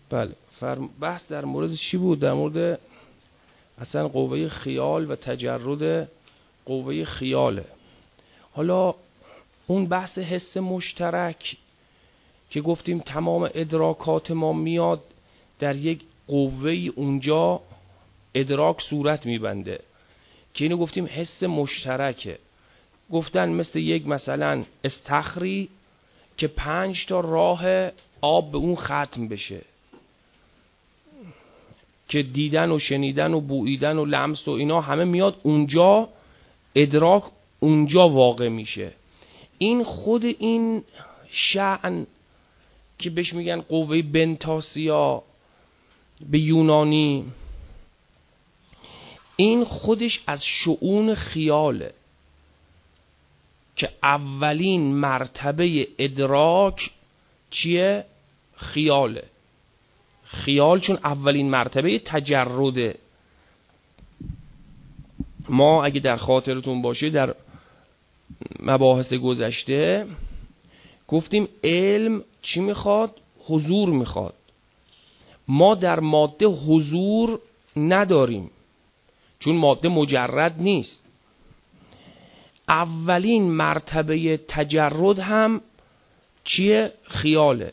بله. بحث در مورد چی بود؟ در مورد اصلا قوه خیال و تجرد قوه خیاله. حالا اون بحث حس مشترک که گفتیم تمام ادراکات ما میاد در یک قوه اونجا ادراک صورت میبنده که اینو گفتیم حس مشترکه. گفتن مثل یک مثلا استخری که 5 تا راه آب به اون ختم بشه، که دیدن و شنیدن و بوییدن و لمس و اینا همه میاد اونجا، ادراک اونجا واقع میشه. این خود این شأن که بهش میگن قوه بنتاسیا به یونانی، این خودش از شؤون خیاله که اولین مرتبه ادراک چیه؟ خیاله. خیال چون اولین مرتبه تجرده. ما اگه در خاطرتون باشه در مباحث گذشته گفتیم علم چی میخواد؟ حضور میخواد. ما در ماده حضور نداریم چون ماده مجرد نیست. اولین مرتبه تجرد هم چیه؟ خیاله.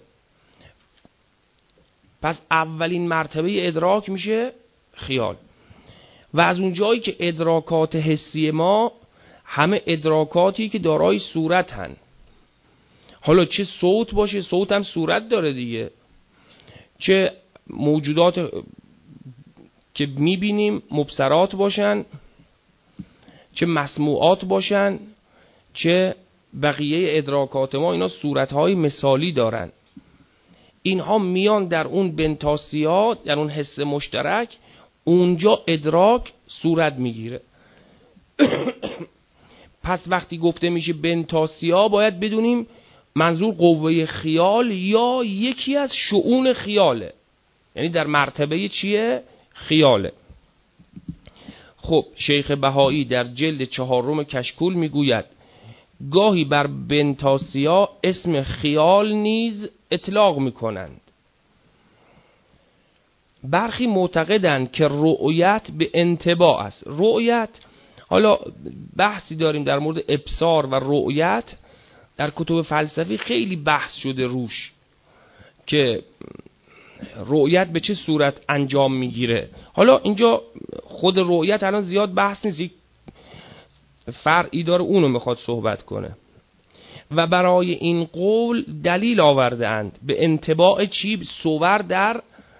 پس اولین مرتبه ادراک میشه خیال. و از اون جایی که ادراکات حسی ما همه ادراکاتی که دارای صورت هن، حالا چه صوت باشه، صوت هم صورت داره دیگه، چه موجودات که میبینیم مبصرات باشن، چه مسموعات باشن، چه بقیه ادراکات ما، اینا صورتهای مثالی دارن. اینها میان در اون بنتاسیا، در اون حس مشترک، اونجا ادراک صورت میگیره. پس وقتی گفته میشه بنتاسیا باید بدونیم منظور قوه خیال یا یکی از شؤون خیاله، یعنی در مرتبه چیه؟ خیاله. خب شیخ بهایی در جلد 4 کشکول میگوید گاهی بر بنتاسیا اسم خیال نیز اطلاق میکنند. برخی معتقدند که رؤیت به انطباع است. رؤیت، حالا بحثی داریم در مورد ابصار و رؤیت، در کتب فلسفی خیلی بحث شده روش که رؤیت به چه صورت انجام میگیره. حالا اینجا خود رؤیت الان زیاد بحث نیست، یک فرعی داره اونو میخواد صحبت کنه. و برای این قول دلیل آورده اند به انطباع چی؟ صور در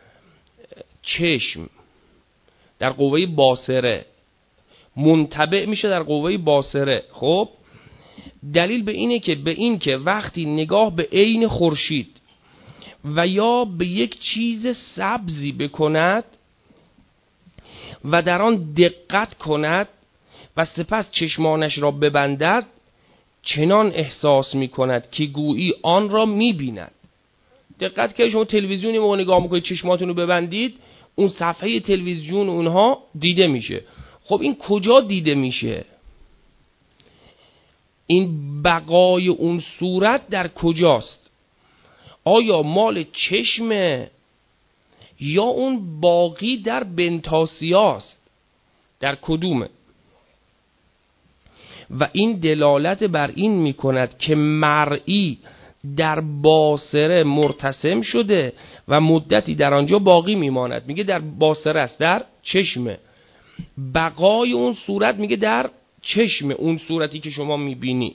چشم، در قوه باصره، منطبع میشه در قوه باصره. خب دلیل به این که وقتی نگاه به عین خورشید و یا به یک چیز سبزی بکند و در آن دقت کند و سپس چشمانش را ببندد، چنان احساس می کند که گویی آن را می بیند. دقت که شما تلویزیونی موقع نگاه میکنید چشماتون رو ببندید، اون صفحه تلویزیون اونها دیده میشه. خب این کجا دیده میشه؟ این بقای اون صورت در کجاست؟ آیا مال چشمه یا اون باقی در بنتاسیاست؟ در کدومه؟ و این دلالت بر این میکند که مرئی در باصره مرتسم شده و مدتی در آنجا باقی میماند. میگه در باصره است، در چشمه. بقای اون صورت میگه در چشمه، اون صورتی که شما میبینی.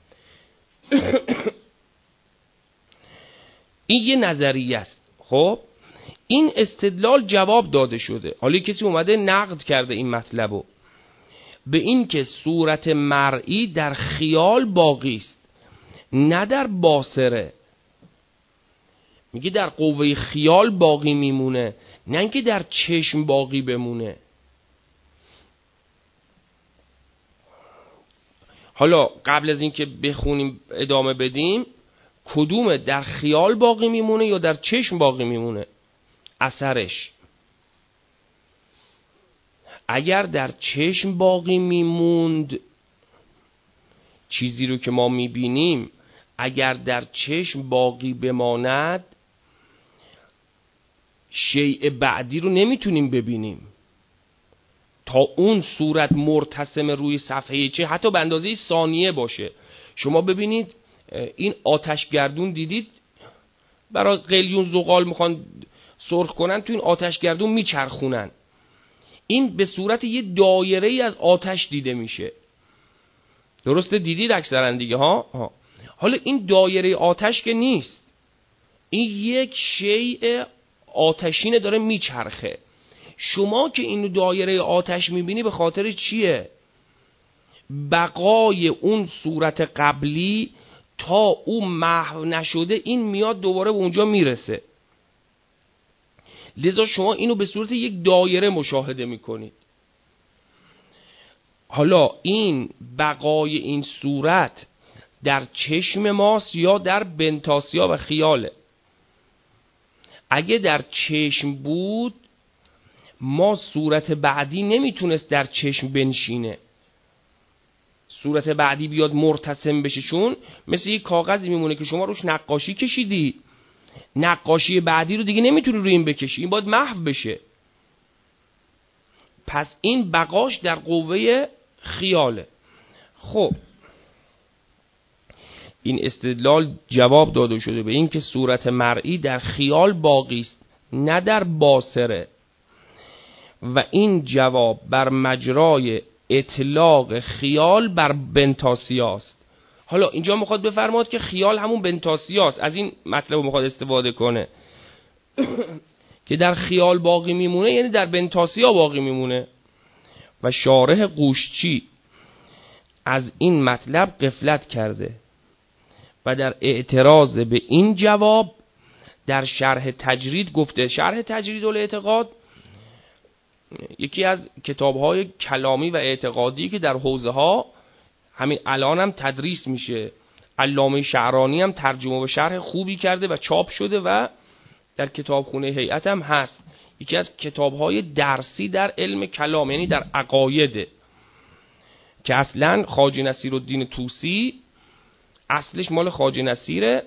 این یه نظریه است. خب این استدلال جواب داده شده. حالا کسی اومده نقد کرده این مطلبو به این که صورت مرئی در خیال باقی است نه در باصره. میگه در قوه خیال باقی میمونه نه اینکه در چشم باقی بمونه. حالا قبل از اینکه بخونیم ادامه بدیم، کدومه در خیال باقی میمونه یا در چشم باقی میمونه اثرش؟ اگر در چشم باقی میموند، چیزی رو که ما میبینیم اگر در چشم باقی بماند، شیء بعدی رو نمیتونیم ببینیم تا اون صورت مرتسم روی صفحه چه حتی به اندازه ثانیه باشه. شما ببینید این آتشگردون دیدید برای قلیون زغال میخوان سرخ کنن، تو این آتشگردون میچرخونن، این به صورت یه دایره ای از آتش دیده میشه. درسته؟ دیدید اکثرا دیگه ها. حالا این دایره آتش که نیست، این یک شیء آتشینه داره میچرخه. شما که این دایره آتش میبینی به خاطر چیه؟ بقای اون صورت قبلی تا اون محو نشده این میاد دوباره به اونجا میرسه. لذا شما اینو به صورت یک دایره مشاهده میکنید. حالا این بقای این صورت در چشم ماست یا در بنتاسیا و خیاله؟ اگه در چشم بود ما صورت بعدی نمیتونست در چشم بنشینه، صورت بعدی بیاد مرتسم بشه، چون مثل یک کاغذی میمونه که شما روش نقاشی کشیدی، نقاشی بعدی رو دیگه نمیتونی روی این بکشی، این باید محو بشه. پس این بقاش در قوه خیاله. خب این استدلال جواب داده شده به این که صورت مرئی در خیال باقی است نه در باصره، و این جواب بر مجرای اطلاق خیال بر بنتاسیاست. حالا اینجا میخواد بفرماد که خیال همون بنتاسیاست، از این مطلب میخواد استفاده کنه که در خیال باقی میمونه یعنی در بنتاسیا باقی میمونه. و شارح قوشچی از این مطلب غفلت کرده و در اعتراض به این جواب در شرح تجرید گفته. شرح تجرید الاعتقاد یکی از کتاب‌های کلامی و اعتقادی که در حوزه ها همین الان هم تدریس میشه. علامه شعرانی هم ترجمه و شرح خوبی کرده و چاپ شده و در کتابخونه هیئت هم هست. یکی از کتاب‌های درسی در علم کلام، یعنی در عقاید، که اصلا خواجه نصیرالدین طوسی اصلش مال خواجه نصیره،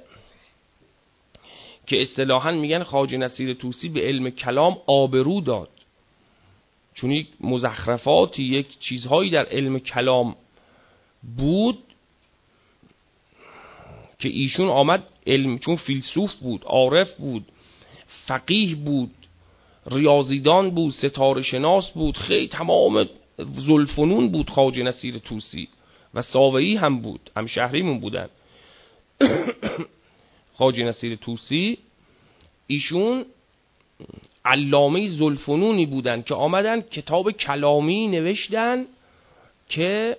که اصطلاحاً میگن خواجه نصیر طوسی به علم کلام آبرو داد، چون یک مزخرفاتی، یک چیزهایی در علم کلام بود که ایشون آمد علم، چون فیلسوف بود، عارف بود، فقیه بود، ریاضیدان بود، ستاره شناس بود، خیلی تمام ذوالفنون بود خواجه نصیر طوسی، و ساویی هم بود، هم شهریمون بودن. خواجه نصیر طوسی ایشون علامه ذوالفنونی بودن که آمدن کتاب کلامی نوشتن که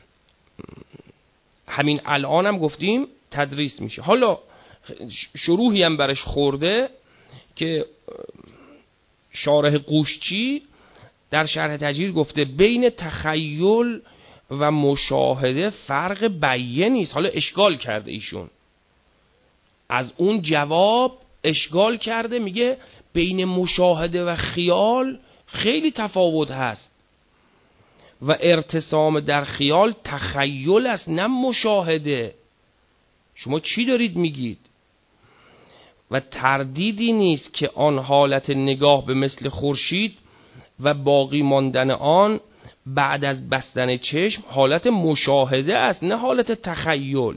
همین الان هم گفتیم تدریس میشه. حالا شروحی هم برش خورده که شارح قوشچی در شرح تجرید گفته بین تخیل و مشاهده فرق بیه نیست. حالا اشکال کرده ایشون، از اون جواب اشکال کرده، میگه بین مشاهده و خیال خیلی تفاوت هست و ارتسام در خیال تخیل است نه مشاهده. شما چی دارید میگید؟ و تردیدی نیست که آن حالت نگاه به مثل خورشید و باقی ماندن آن بعد از بستن چشم حالت مشاهده است نه حالت تخیل.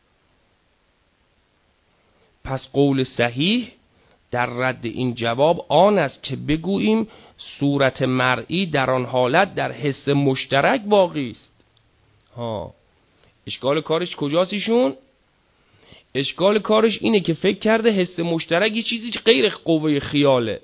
پس قول صحیح در رد این جواب آن است که بگوییم صورت مرئی در آن حالت در حس مشترک باقی است. اشکال کارش کجاست ایشون؟ اشکال کارش اینه که فکر کرده حس مشترک یه چیزی غیر قوه خیاله،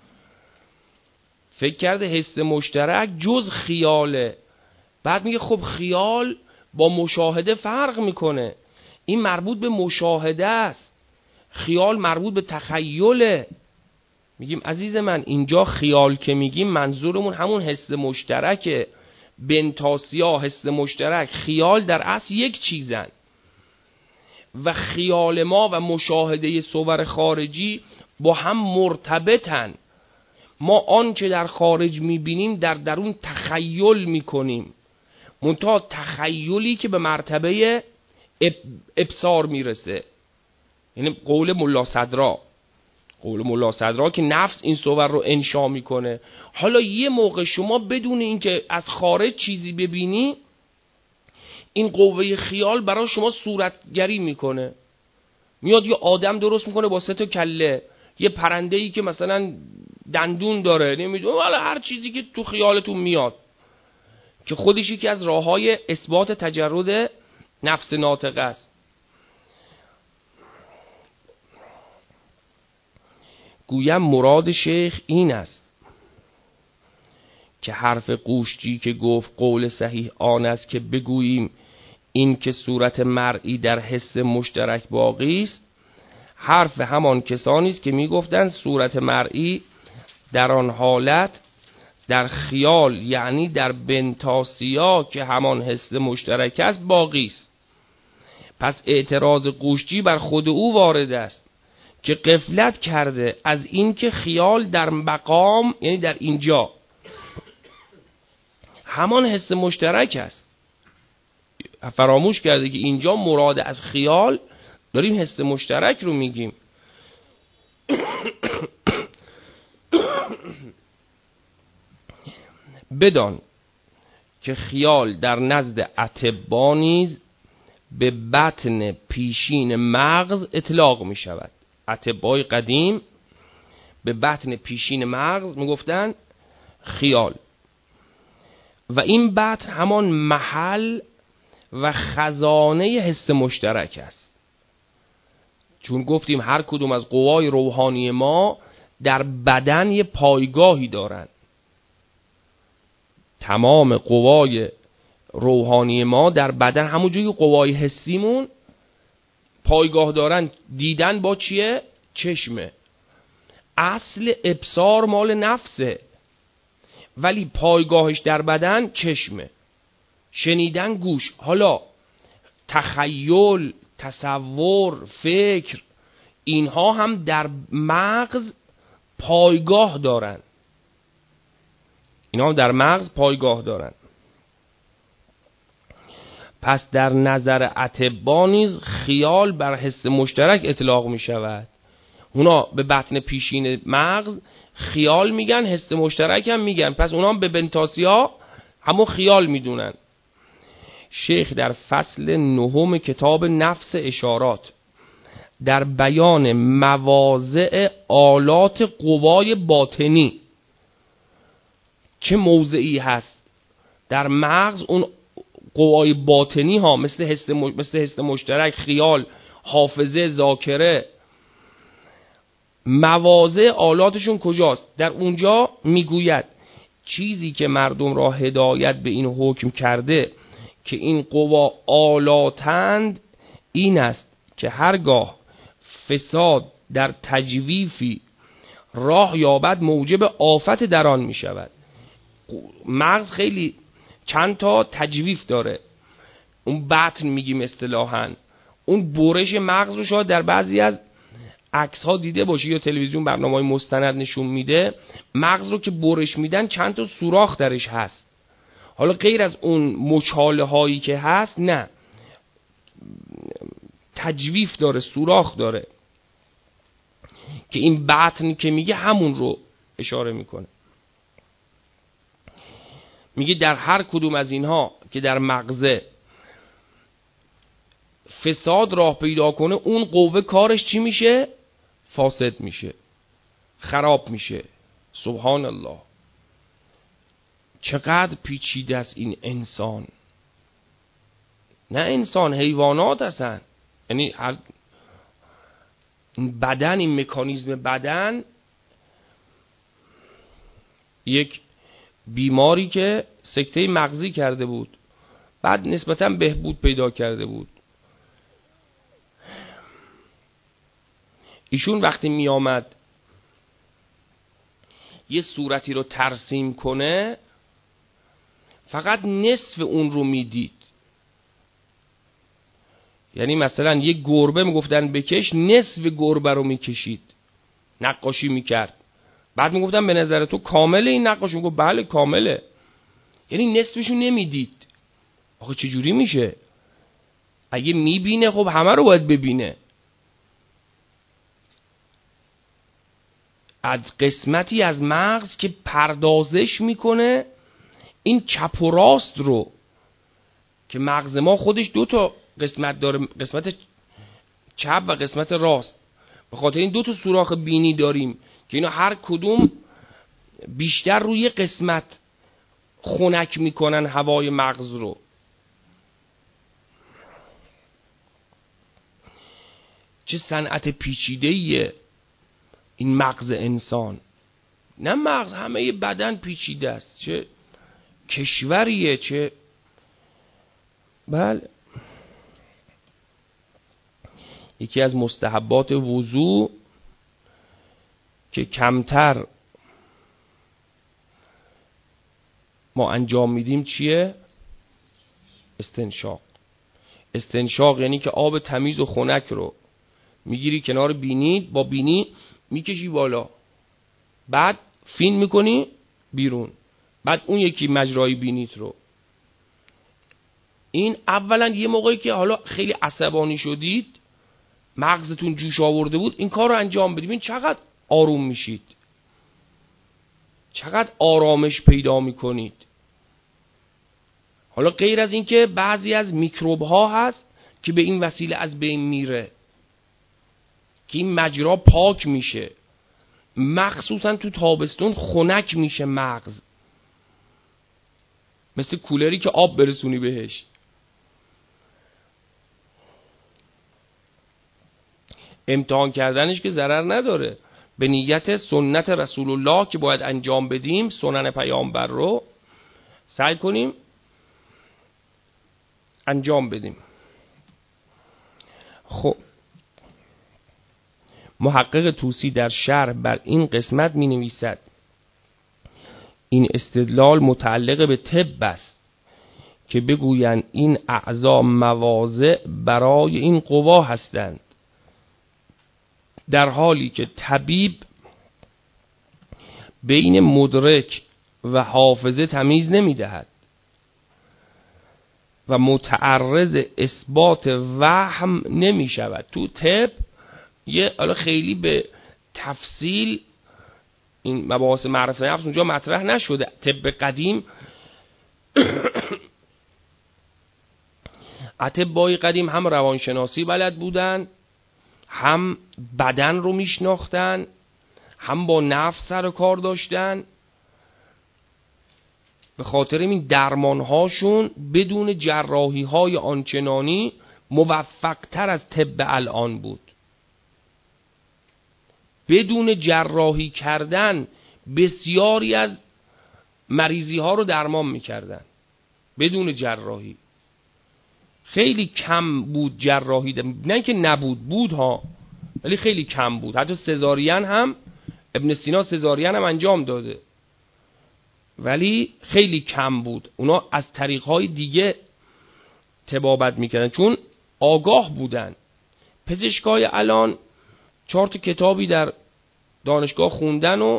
فکر کرده حس مشترک جز خیاله. بعد میگه خب خیال با مشاهده فرق میکنه، این مربوط به مشاهده است، خیال مربوط به تخیله. میگیم عزیز من اینجا خیال که میگیم منظورمون همون حس مشترکه. بنتاسیا حس مشترک، خیال در اصل یک چیزن و خیال ما و مشاهده صور خارجی با هم مرتبطن. ما آنچه در خارج میبینیم در درون تخیل میکنیم، منتها تخیلی که به مرتبه ابصار میرسه، یعنی قول ملا صدرا. قول مولا صدرا که نفس این صور رو انشا میکنه. حالا یه موقع شما بدون اینکه از خارج چیزی ببینی، این قوه خیال برای شما صورتگری میکنه. میاد یه آدم درست میکنه با 3 تا کله، یه پرنده‌ای که مثلا دندون داره، نمیدونم، ولی هر چیزی که تو خیالتون میاد، که خودش یکی از راههای اثبات تجرد نفس ناطقه است. گویم مراد شیخ این است که حرف قوشجی که گفت قول صحیح آن است که بگوییم این که صورت مرئی در حس مشترک باقی است، حرف همان کسانی است که میگفتند صورت مرئی در آن حالت در خیال، یعنی در بنتاسیا که همان حس مشترک است، باقی است. پس اعتراض قوشجی بر خود او وارد است که غفلت کرده از این که خیال در مقام، یعنی در اینجا، همان حس مشترک است. فراموش کرده که اینجا مراد از خیال داریم حس مشترک رو میگیم. بدان که خیال در نزد اطبا نیز به بطن پیشین مغز اطلاق می شود. اطبای قدیم به بطن پیشین مغز می گفتن خیال، و این بطن همان محل و خزانه حس مشترک است. چون گفتیم هر کدوم از قوای روحانی ما در بدن یه پایگاهی دارن. تمام قوای روحانی ما در بدن، همونجوری قوای حسیمون پایگاه دارن. دیدن با چیه؟ چشمه. اصل ابصار مال نفسه، ولی پایگاهش در بدن چشمه. شنیدن گوش. حالا تخیل، تصور، فکر، اینها هم در مغز پایگاه دارن. اینا هم در مغز پایگاه دارن. پس در نظر اطبا نیز خیال بر حس مشترک اطلاق می شود. اونا به بطن پیشین مغز خیال میگن، حس مشترک هم میگن. پس اونا هم به بنتاسیا همون خیال میدونن. شیخ در فصل 9 کتاب نفس اشارات در بیان مواضع آلات قوای باطنی، چه موضعی هست در مغز اون قوای باطنی ها، مثل حس مشترک، خیال، حافظه، ذاکره، مواضع آلاتشون کجاست؟ در اونجا میگوید چیزی که مردم را هدایت به این حکم کرده که این قوا آلاتند این است که هرگاه فساد در تجویفی راه یابد موجب آفت در آن می شود. مغز خیلی چند تا تجویف داره. اون بطن میگیم اصطلاحاً. اون برش مغز رو شاید در بعضی از عکس ها دیده باشی یا تلویزیون برنامه‌های مستند نشون میده. مغز رو که برش میدن چند تا سوراخ درش هست. حالا غیر از اون مچاله هایی که هست، نه، تجویف داره، سوراخ داره، که این بطن که میگه همون رو اشاره میکنه. میگه در هر کدوم از اینها که در مغزه فساد راه پیدا کنه، اون قوه کارش چی میشه؟ فاسد میشه، خراب میشه. سبحان الله، چقدر پیچیده است این انسان. نه انسان، حیوانات هستن. یعنی بدن، این مکانیزم بدن، یک بیماری که سکته مغزی کرده بود، بعد نسبتاً بهبود پیدا کرده بود. ایشون وقتی می آمد یه صورتی رو ترسیم کنه، فقط نصف اون رو می دید. یعنی مثلا یه گربه می گفتن بکش، نصف گربه رو می کشید، نقاشی می کرد. بعد می گفتن به نظر تو کامله این نقاشی؟ می گفت بله کامله. یعنی نصفشو نمی دید. آخه چجوری میشه؟ اگه می بینه خب همه رو باید ببینه. از قسمتی از مغز که پردازش میکنه این چپ و راست رو، که مغز ما خودش 2 تا قسمت داره، قسمت چپ و قسمت راست. به خاطر این 2 تا سوراخ بینی داریم که اینا هر کدوم بیشتر روی قسمت خنک میکنن هوای مغز رو. چه صنعت پیچیده‌ایه این مغز انسان. نه مغز، همه بدن پیچیده است. چه کشوریه، چه بله. یکی از مستحبات وضو که کمتر ما انجام میدیم چیه؟ استنشاق. استنشاق یعنی که آب تمیز و خنک رو میگیری کنار بینی، با بینی میکشی بالا، بعد فین میکنی بیرون، بعد اون یکی مجرای بینیت رو. این اولا یه موقعی که حالا خیلی عصبانی شدید، مغزتون جوش آورده بود، این کار رو انجام بدید، ببین چقدر آروم میشید، چقدر آرامش پیدا میکنید. حالا غیر از این که بعضی از میکروب ها هست که به این وسیله از بین میره، که این مجرا پاک میشه، مخصوصا تو تابستون خنک میشه مغز، مثل کولری که آب برسونی بهش. امتحان کردنش که ضرر نداره، به نیت سنت رسول الله که باید انجام بدیم، سنن پیامبر رو سعی کنیم انجام بدیم. خب محقق طوسی در شرح بر این قسمت می نویسد این استدلال متعلق به طب است که بگویند این اعضا مواضع برای این قوا هستند، در حالی که طبیب بین مدرک و حافظه تمیز نمی دهد و متعرض اثبات وهم نمی شود. تو طب حالا خیلی به تفصیل این مباحث معرفت نفس اونجا مطرح نشده. طب قدیم اطبای قدیم هم روانشناسی بلد بودن، هم بدن رو میشناختن، هم با نفس سر و کار داشتن. به خاطر این درمانهاشون بدون جراحی های آنچنانی موفق تر از طب الان بود. بدون جراحی کردن بسیاری از مریضی ها رو درمان میکردن، بدون جراحی. خیلی کم بود جراحی، نه که نبود، بود ها، ولی خیلی کم بود. حتی سزارین هم ابن سینا سزارین هم انجام داده، ولی خیلی کم بود. اونا از طریقهای دیگه طبابت میکردن چون آگاه بودن. پزشکای الان 4 تا کتابی در دانشگاه خوندن و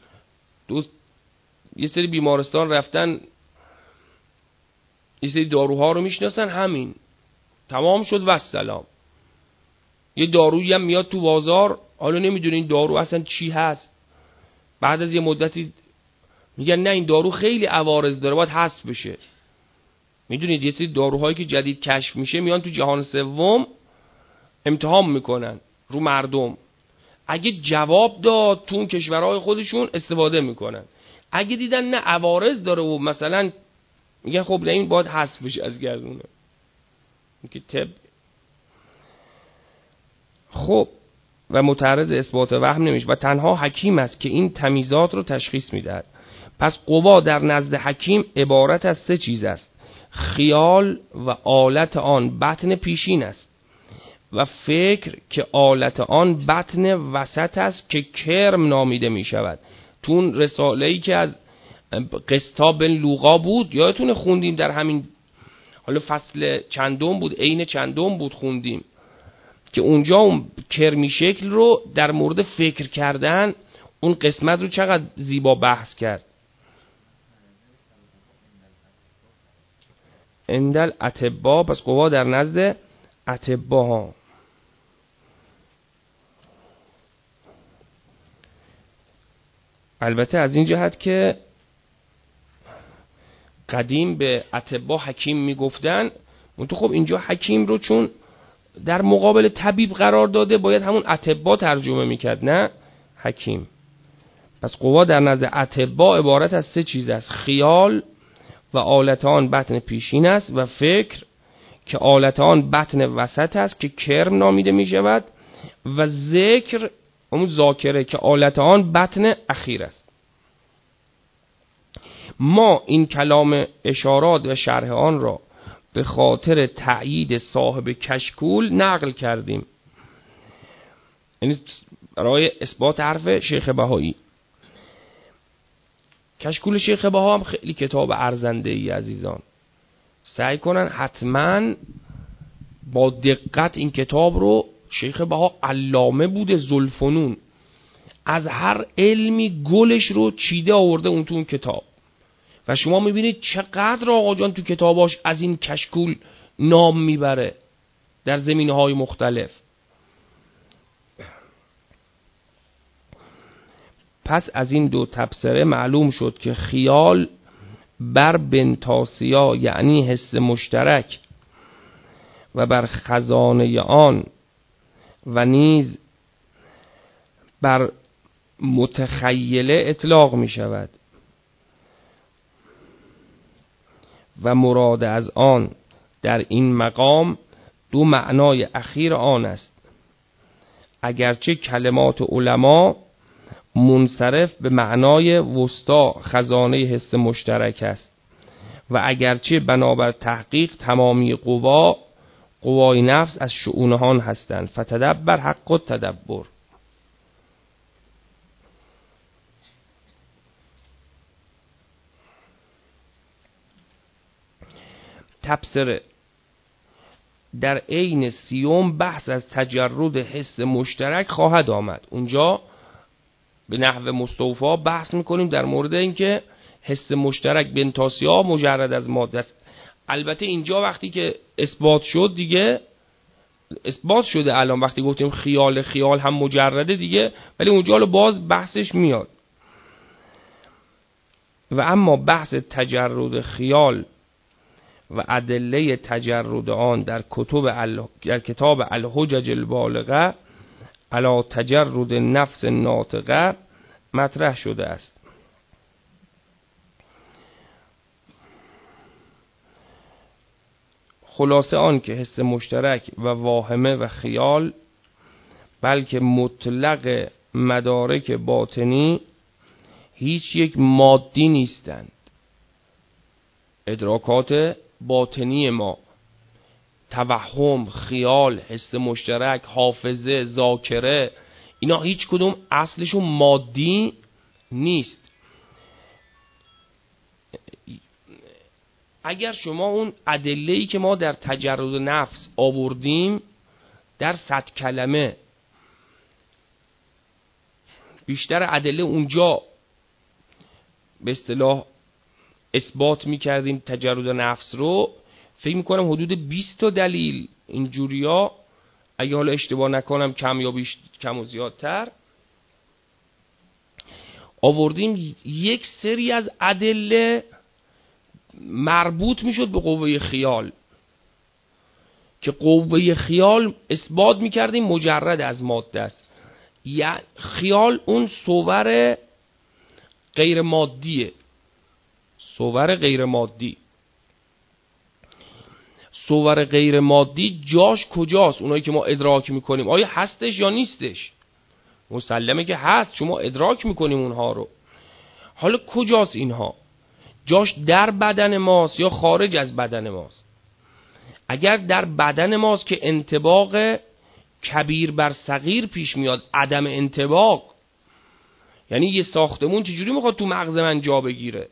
یه سری بیمارستان رفتن، یه سری داروها رو میشناسن، همین تمام شد و السلام. یه دارویی هم میاد تو بازار، حالا نمیدونه این دارو اصلا چی هست، بعد از یه مدتی میگن نه این دارو خیلی عوارض داره باید حذف بشه. میدونید یه سری داروهایی که جدید کشف میشه میان تو جهان سوم امتحان میکنن رو مردم، اگه جواب داد تو اون کشورهای خودشون استفاده میکنن، اگه دیدن نه عوارض داره و مثلا میگن خب نه این باید حذف بشه از گردونه. این که طب. خب و متعرض اثبات وهم نمیشه و تنها حکیم است که این تمیزات رو تشخیص میدهد. پس قوا در نزد حکیم عبارت از 3 چیز است: خیال و آلت آن بطن پیشین است و فکر که آلت آن بطن وسط است که کرم نامیده می شود. تو اون رساله‌ای که از قسطا بن لوقا بود، یادتونه خوندیم در همین حالا فصل چندم بود، عین چندم بود، خوندیم که اونجا اون کرمی شکل رو در مورد فکر کردن اون قسمت رو چقدر زیبا بحث کرد. اندل اطبا، پس قوا در نزد اطبا ها. البته از این جهت که قدیم به اطباء حکیم میگفتن، منتها خب اینجا حکیم رو چون در مقابل طبیب قرار داده باید همون اطباء ترجمه میکرد، نه حکیم. پس قوا در نزد اطباء عبارت از 3 چیز است: خیال و آلت آن بطن پیشین است و فکر که آلت آن بطن وسط است که کرم نامیده می شود و ذکر همون ذاکره که آلت آن بطن اخیر است. ما این کلام اشارات و شرح آن را به خاطر تأیید صاحب کشکول نقل کردیم، یعنی برای اثبات حرف شیخ بهایی. کشکول شیخ بها هم خیلی کتاب ارزنده ای عزیزان، سعی کنن حتما با دقت این کتاب رو. شیخ بها علامه بوده ذوالفنون، از هر علمی گلش رو چیده آورده اون تو اون کتاب و شما میبینید چقدر آقا جان تو کتاباش از این کشکول نام میبره در زمینه‌های مختلف. پس از این 2 تبصره معلوم شد که خیال بر بنتاسیا یعنی حس مشترک و بر خزانه آن و نیز بر متخیله اطلاق می شود و مراد از آن در این مقام 2 معنای اخیر آن است، اگرچه کلمات علما منصرف به معنای وسطا خزانه حس مشترک است و اگرچه بنابر تحقیق تمامی قوای نفس از شؤونهان هستند. فتدبر حق التدبر. تبصره در عین 30 بحث از تجرد حس مشترک خواهد آمد. اونجا به نحو مستوفا بحث میکنیم در مورد اینکه حس مشترک بنتاسیا مجرد از ماده است. البته اینجا وقتی که اثبات شد دیگه اثبات شده، الان وقتی گفتیم خیال هم مجرده دیگه، ولی اونجا باز بحثش میاد. و اما بحث تجرد خیال و ادله تجرد آن در کتاب الحجج البالغه علی تجرد نفس ناطقه مطرح شده است. خلاصه آن که حس مشترک و واهمه و خیال بلکه مطلق مدارک باطنی هیچ یک مادی نیستند. ادراکات باطنی ما، توهم، خیال، حس مشترک، حافظه، ذاکره، اینا هیچ کدوم اصلشون مادی نیست. اگر شما اون ادله‌ای که ما در تجرد نفس آوردیم در 100 کلمه بیشتر ادله اونجا به اصطلاح اثبات می‌کردیم تجرد نفس رو، فکر می‌کنم حدود 20 تا دلیل اینجوریا، اگه حالا اشتباه نکنم کم یا کم و زیادتر آوردیم. یک سری از ادله مربوط میشد به قوه خیال که قوه خیال اثبات میکردیم مجرد از ماده است. یعنی خیال اون صور غیر مادیه، صور غیر مادی. صور غیر مادی جاش کجاست؟ اونایی که ما ادراک میکنیم آیا هستش یا نیستش؟ مسلمه که هست، چون ما ادراک میکنیم اونها رو. حالا کجاست اینها؟ جاش در بدن ماست یا خارج از بدن ماست؟ اگر در بدن ماست که انطباق کبیر بر صغیر پیش میاد، عدم انطباق، یعنی یه ساختمون چجوری میخواد تو مغز من جا بگیره؟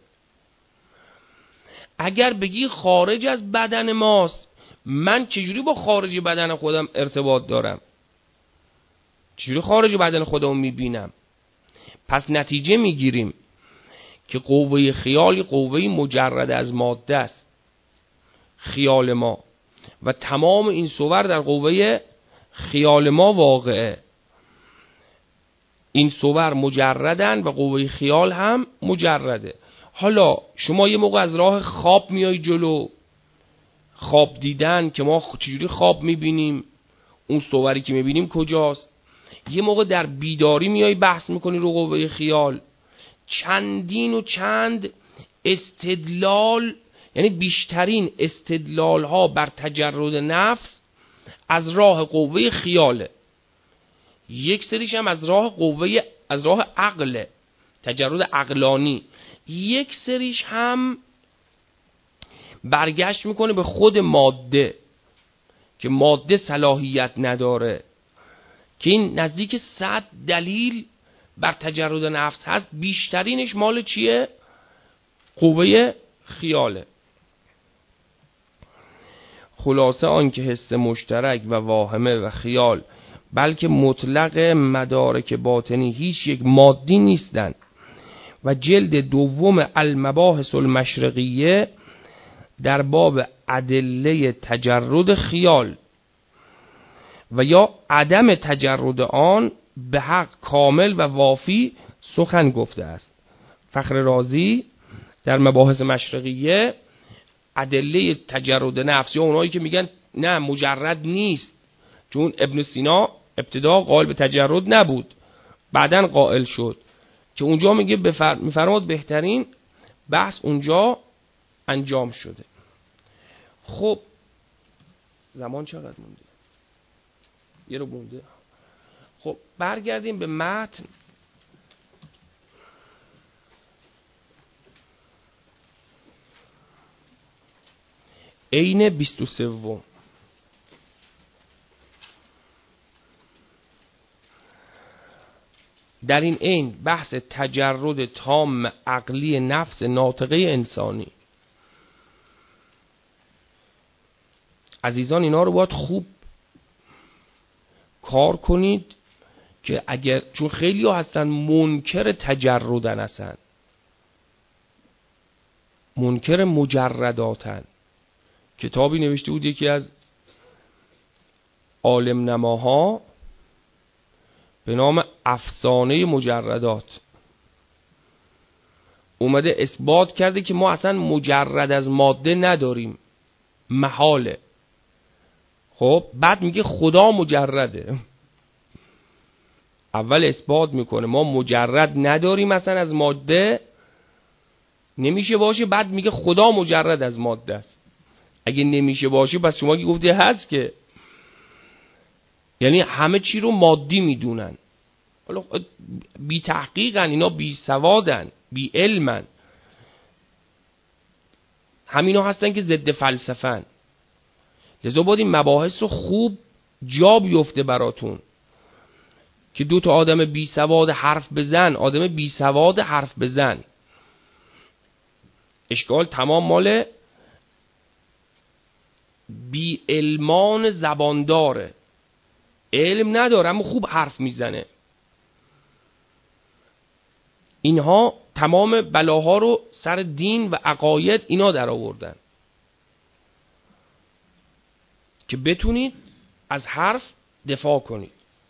اگر بگی خارج از بدن ماست، من چجوری با خارج بدن خودم ارتباط دارم؟ چجوری خارج بدن خودم میبینم؟ پس نتیجه میگیریم که قوه خیال قوه مجرد از ماده است، خیال ما، و تمام این صور در قوه خیال ما واقعه. این صور مجردن و قوه خیال هم مجرده. حالا شما یه موقع از راه خواب میای جلو، خواب دیدن که ما چجوری خواب میبینیم، اون صوری که میبینیم کجاست. یه موقع در بیداری میای بحث میکنی رو قوه خیال. چندین و چند استدلال، یعنی بیشترین استدلال ها بر تجرد نفس از راه قوه خیاله، یک سریش هم از راه عقله، تجرد عقلانی، یک سریش هم برگشت میکنه به خود ماده که ماده صلاحیت نداره، که این نزدیک 100 دلیل بر تجرد نفس هست. بیشترینش مال چیه؟ قوه خیاله. خلاصه آن که حس مشترک و واهمه و خیال بلکه مطلق مدارک باطنی هیچ یک مادی نیستند. و جلد دوم المباحث المشرقیه در باب ادله تجرد خیال و یا عدم تجرد آن به حق کامل و وافی سخن گفته است. فخر رازی در مباحث مشرقیه ادله تجرد نفس، یا اونایی که میگن نه مجرد نیست، چون ابن سینا ابتدا قائل به تجرد نبود، بعدن قائل شد، که اونجا میگه میفرماد بهترین بحث اونجا انجام شده. خب زمان چقدر مونده؟ یه رو مونده. خب برگردیم به متن. عین 23 در این عین بحث تجرد تام عقلی نفس ناطقه انسانی. عزیزان اینا رو باید خوب کار کنید که اگر، چون خیلی ها هستن منکر تجردن، هستن منکر مجرداتن. کتابی نوشته بود یکی از عالم نماها به نام افسانه مجردات، اومده اثبات کرده که ما اصلا مجرد از ماده نداریم، محاله. خب بعد میگه خدا مجرده. اول اثبات میکنه ما مجرد نداریم اصلا از ماده، نمیشه باشه، بعد میگه خدا مجرد از ماده است. اگه نمیشه باشه پس شما که گفتی هست، که یعنی همه چی رو مادی میدونن. حالا بی تحقیقن اینا، بی سوادن، بی علمن. همینا هستن که ضد فلسفن. لذا باید این مباحث رو خوب جا بیفته براتون که دو تا آدم بی سواد حرف بزن، آدم بی سواد حرف بزن، اشکال تمام مال بی علمان زبان داره، علم نداره اما خوب حرف میزنه. اینها تمام بلاها رو سر دین و عقاید اینا در آوردن که بتونید از حرف دفاع کنید.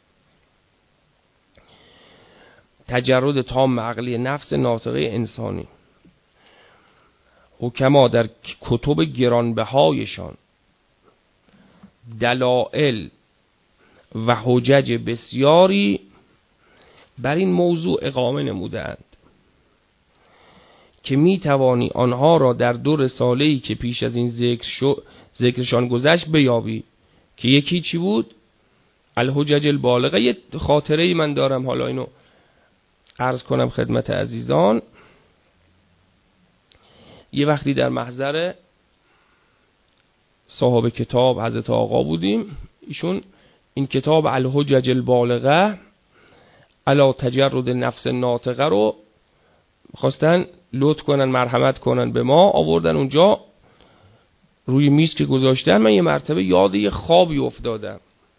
تجرد تام عقلی نفس ناطقه انسانی. حکما در کتب گرانبهایشان دلائل و حجج بسیاری بر این موضوع اقامه نمودند که می توانی آنها را در 2 رساله‌ای که پیش از این ذکرشان گذشت بیابی، که یکی چی بود؟ الحجج البالغه. یه خاطره‌ای من دارم، حالا اینو عرض کنم خدمت عزیزان. یه وقتی در محضر صاحب کتاب حضرت آقا بودیم، ایشون این کتاب الحجج البالغه علی تجرد نفس ناطقه رو خواستن لطف کنن، مرحمت کنن به ما، آوردن اونجا روی میز که گذاشتن. من یه مرتبه یاد یه خوابی افتادم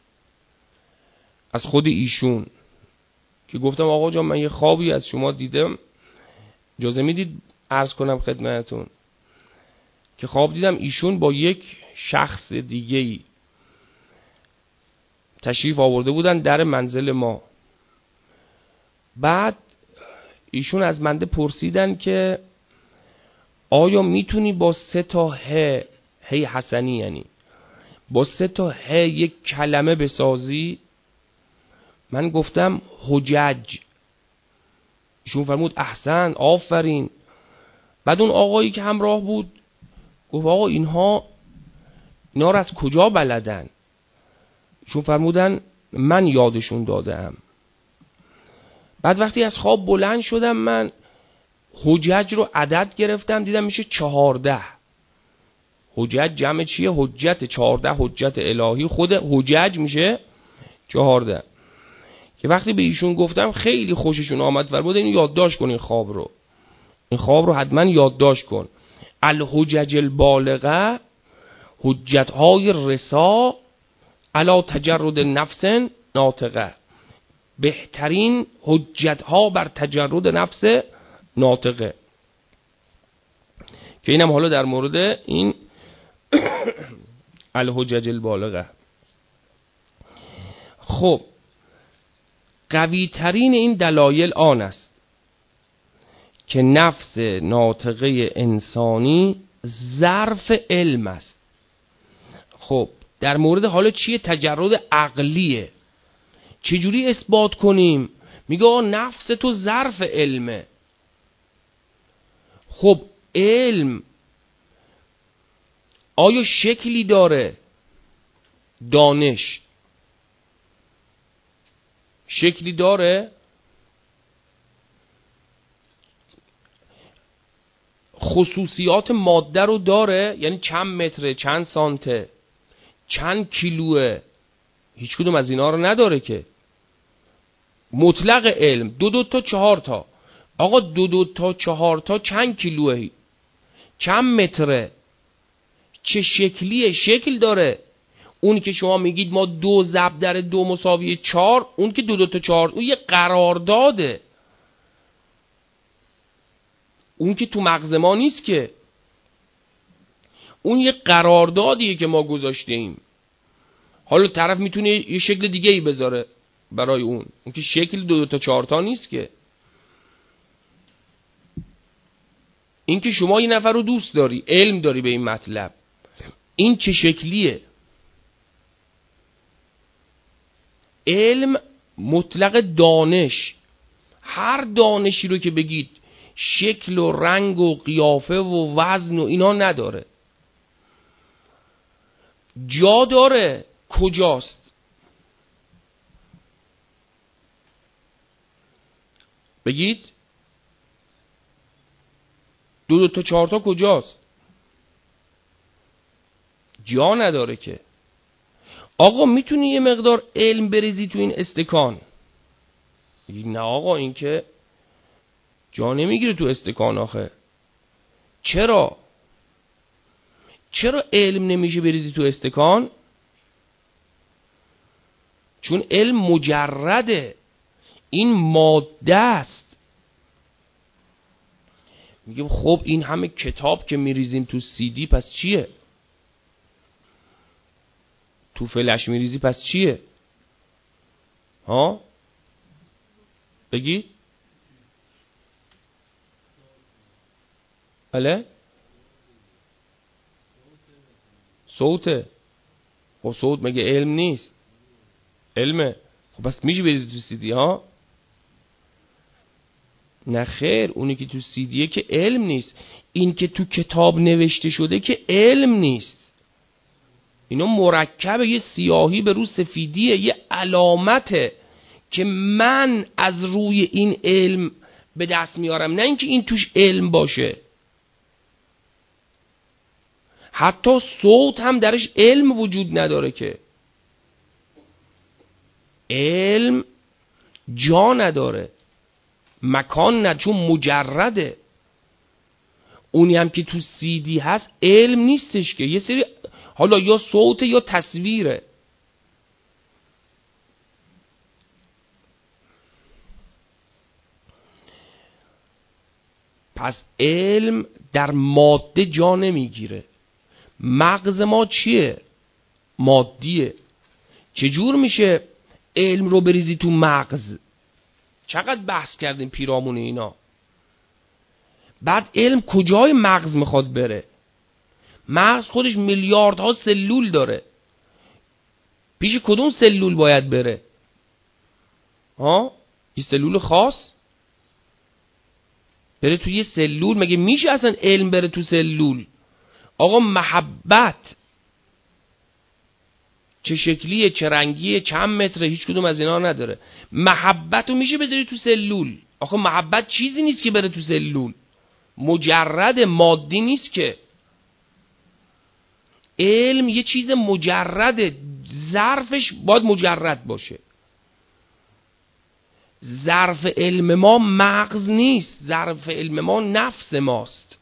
از خود ایشون که گفتم آقا جان من یه خوابی از شما دیدم، اجازه میدید عرض کنم خدمتتون؟ که خواب دیدم ایشون با یک شخص دیگه‌ای تشریف آورده بودن در منزل ما. بعد ایشون از بنده پرسیدن که آیا میتونی با 3 تا هی حسنی، یعنی با 3 تا یک کلمه بسازی؟ من گفتم حجج. ایشون فرمود احسن، آفرین. بعد اون آقایی که همراه بود گفت آقا اینا رو از کجا بلدن؟ ایشون فرمودن من یادشون دادم. بعد وقتی از خواب بلند شدم من حجج رو عدد گرفتم، دیدم میشه 14. حجج جمع چیه؟ حجت. 14 حجت الهی، خود حجج میشه 14. که وقتی به ایشون گفتم خیلی خوششون آمد، فرمود اینو یادداشت کن، این خواب رو حتما یادداشت کن. الحجج البالغه، حجت های رسا علی تجرد نفس ناطقه. بهترین حجت ها بر تجرد نفس ناطقه. که اینم حالا در مورد این الحجج البالغه. خب قوی ترین این دلایل آن است که نفس ناطقه انسانی ظرف علم است. خب در مورد حالا چیه؟ تجرد عقلیه. چجوری اثبات کنیم؟ میگه نفس تو ظرف علمه. خب علم آیا شکلی داره؟ دانش شکلی داره؟ خصوصیات ماده رو داره؟ یعنی چند متره، چند سانته، چند کیلوه؟ هیچ کدوم از اینا رو نداره که. مطلق علم 2 تا 4 تا. آقا 2 تا 4 تا چند کیلوه؟ چند متره؟ چه شکلیه؟ شکل داره. اون که شما میگید ما 2 ضرب در 2 مساوی 4، اون که 2 تا 4 اون یه قرارداده. اون که تو مغز ما نیست که. اون یه قراردادیه که ما گذاشتیم. حالا طرف میتونه یه شکل دیگه ای بذاره برای اون که شکل 2 تا 4 تا نیست که. این که شما یه نفر رو دوست داری، علم داری به این مطلب، این چه شکلیه؟ علم مطلق دانش. هر دانشی رو که بگید شکل و رنگ و قیافه و وزن و اینا نداره. جا داره، کجاست؟ بگید 2 تا 4 تا کجاست؟ جا نداره که. آقا میتونی یه مقدار علم بریزی تو این استکان؟ نه آقا این که جا نمیگیره تو استکان. آخه چرا علم نمیشه بریزی تو استکان؟ چون علم مجرده، این ماده است. میگم خب این همه کتاب که میریزیم تو CD پس چیه؟ تو فلش میریزی پس چیه؟ ها بگی؟ بله؟ صوته. خب صوت مگه علم نیست؟ علمه. خب پس میشه بریزی تو CD ها؟ نه خیر، اونی که تو CDه که علم نیست. این که تو کتاب نوشته شده که علم نیست. اینا مرکبه، یه سیاهی به رو سفیدیه، یه علامته که من از روی این علم به دست میارم، نه اینکه این توش علم باشه. حتی صوت هم درش علم وجود نداره که. علم جا نداره، مکان نه، چون مجرده. اونی هم که تو CD هست علم نیستش که. یه سری حالا یا صوت یا تصویره. پس علم در ماده جا نمیگیره. مغز ما چیه؟ مادیه. چجور میشه علم رو بریزی تو مغز؟ چقدر بحث کردیم پیرامون اینا. بعد علم کجای مغز میخواد بره؟ مغز خودش میلیاردها سلول داره، پیش کدوم سلول باید بره؟ یه سلول خاص بره توی یه سلول؟ مگه میشه اصلا علم بره تو سلول؟ آقا محبت چه شکلیه، چه رنگیه، چند متره، هیچ کدوم از اینا نداره. محبت رو میشه بذاری تو سلول؟ آخه محبت چیزی نیست که بره تو سلول، مجرد مادی نیست که. علم یه چیز مجرده، ظرفش باید مجرد باشه. ظرف علم ما مغز نیست، ظرف علم ما نفس ماست.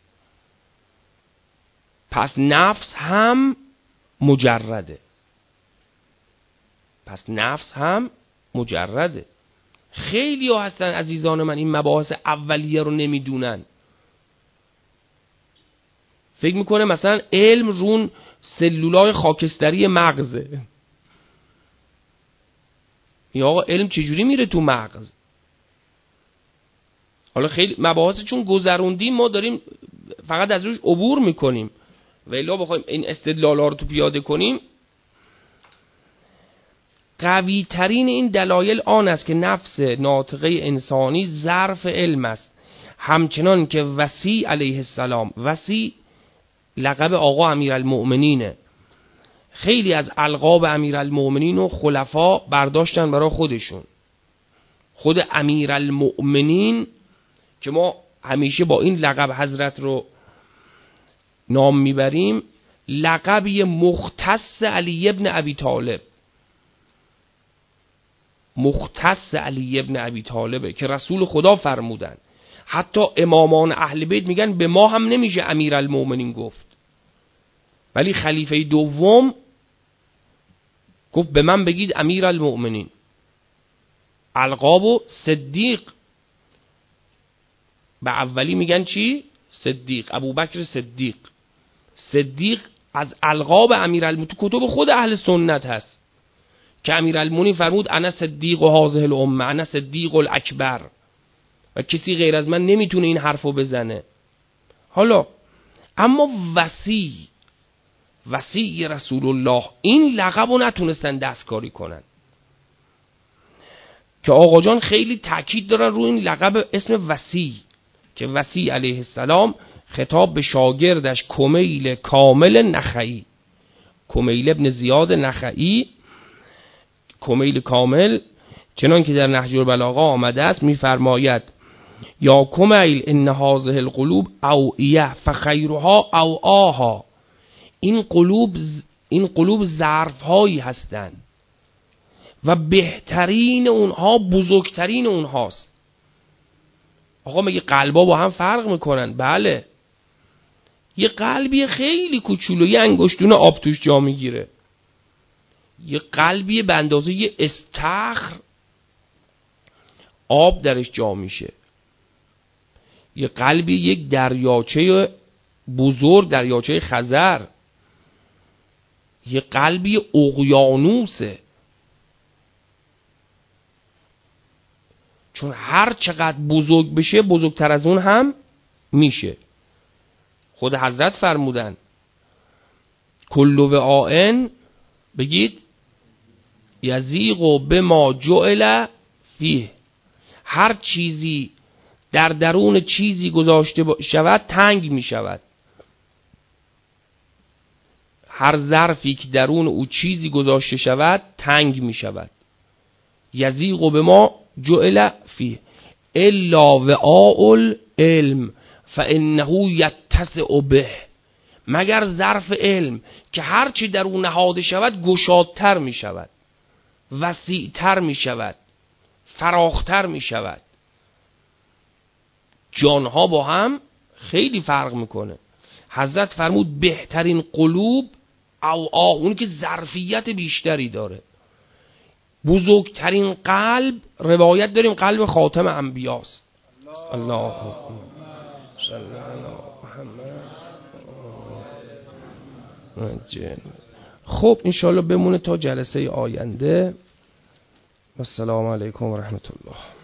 پس نفس هم مجرده، پس نفس هم مجرده. خیلی ها هستن عزیزان من این مباحث اولیه رو نمیدونن، فکر میکنه مثلا علم رون سلولای خاکستری مغزه. یا آقا علم چجوری میره تو مغز؟ حالا خیلی مباحث چون گذروندیم ما داریم فقط از روش عبور میکنیم، و الا بخوایم این استدلالا رو تو پیاده کنیم. قوی ترین این دلایل آن است که نفس ناطقه انسانی ظرف علم است، همچنان که وصی علیه السلام، وصی لقب آقا امیرالمؤمنینه، خیلی از القاب امیرالمؤمنین و خلفا برداشتن برای خودشون. خود امیرالمؤمنین که ما همیشه با این لقب حضرت رو نام میبریم، لقبی مختص علی ابن ابی طالب، مختص علی ابن ابی طالبه که رسول خدا فرمودن. حتی امامان اهل بیت میگن به ما هم نمیشه امیرالمؤمنین گفت، ولی خلیفه دوم گفت به من بگید امیرالمؤمنین. القابو صدیق، به اولی میگن چی؟ صدیق، ابوبکر صدیق. صدیق از القاب امیرالمؤمنین تو کتب خود اهل سنت هست که امیرالمؤمنین فرمود انا صدیق و هذه الامه، انا صدیق الاکبر، و کسی غیر از من نمیتونه این حرفو بزنه. حالا اما وصی رسول الله این لقبو نتونستن دستکاری کنن، که آقا جان خیلی تاکید دارن روی این لقب اسم وصی، که وصی علیه السلام خطاب به شاگردش کمیل کامل نخعی، کمیل ابن زیاد نخعی، کمیل کامل، چنان که در نهج البلاغه آمده است میفرماید یا کمیل ان هذه القلوب اوعیه فخیرها اوعاها، این قلوب ظرف هایی هستند و بهترین اونها بزرگترین اونهاست. آقا مگه قلبا با هم فرق میکنن؟ بله، یه قلبی خیلی کوچولو، یه انگشتون آب توش جا میگیره، یه قلبی به اندازه یه استخر آب درش جا میشه، یه قلبی یک دریاچه بزرگ، دریاچه خزر، یه قلبی اقیانوسه. چون هر چقدر بزرگ بشه بزرگتر از اون هم میشه. خود حضرت فرمودن کل وعاء، بگید یضیق بما جعل فیه، هر چیزی در درون چیزی گذاشته شود تنگ می شود. هر ظرفی که درون او چیزی گذاشته شود تنگ می شود. یضیق بما جعل فیه الا وعاء العلم فانه یتسع به، مگر ظرف علم که هر چی در اون نهاده شود گشادتر می شود، وسیعتر می شود، فراختر می شود. جانها با هم خیلی فرق میکنه. حضرت فرمود بهترین قلوب اون که ظرفیت بیشتری داره. بزرگترین قلب روایت داریم قلب خاتم انبیاست. الله صلی علی محمد. خب انشالله بمونه تا جلسه آینده. السلام علیکم و رحمت الله.